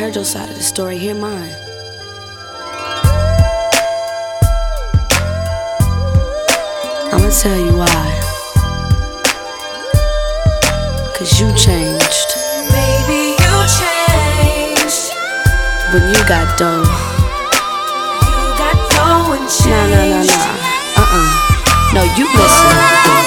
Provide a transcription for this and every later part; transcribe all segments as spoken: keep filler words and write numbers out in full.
heard your side of the story, hear mine. I'ma tell you why. Cause you changed. Baby, you changed. When you got dough. You got dough and changed. Nah, nah, nah, nah. Uh-uh. No, you listen.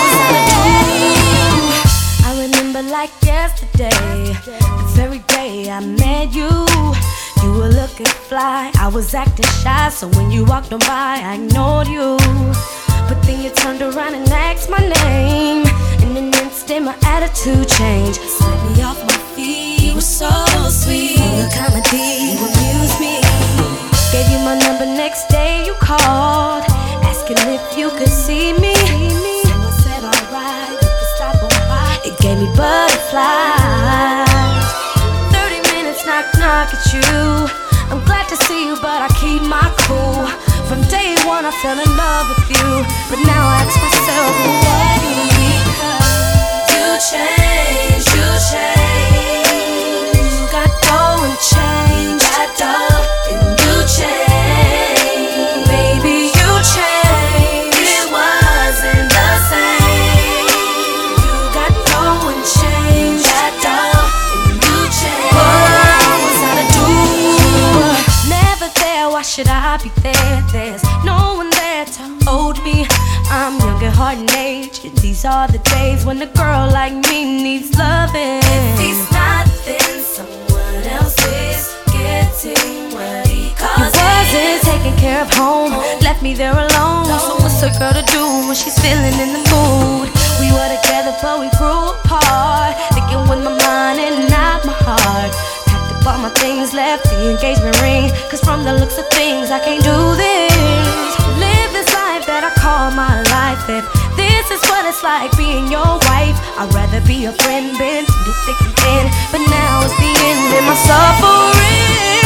I remember like yesterday, the very day I met you. You were looking fly, I was acting shy, so when you walked on by, I ignored you. But then you turned around and asked my name. In an instant, my attitude changed. Set me off my feet. You were so sweet. Full of comedy, you amused me. Gave you my number next day, you called, asking if you could see me. So I said, alright, you could stop on by. It gave me butterflies. Thirty minutes knock knock at you. I'm glad to see you, but I keep my cool. From day one I fell in love with you, but now I ask myself, why do we come? You changed, you changed. You got dough and change. You got dough and you changed. Baby, you changed. It wasn't the same. You got dough and change. You got dough and you changed. What was I to do? Never there, why should I be there? There's no one there to hold me. I'm young at heart and age, and these are the days when a girl like me needs loving. If he's not, then someone else is getting what he calls. He wasn't taking care of home, left me there alone. So what's a girl to do when she's feeling in the mood? We were together but we grew apart, thinking with my mind and not my heart. Packed up all my things, left the engagement ring, cause from the looks of things I can't do this. Live this life that I call my life. If this is what it's like being your wife, I'd rather be a friend, been through the thick and thin, but now it's the end of my suffering.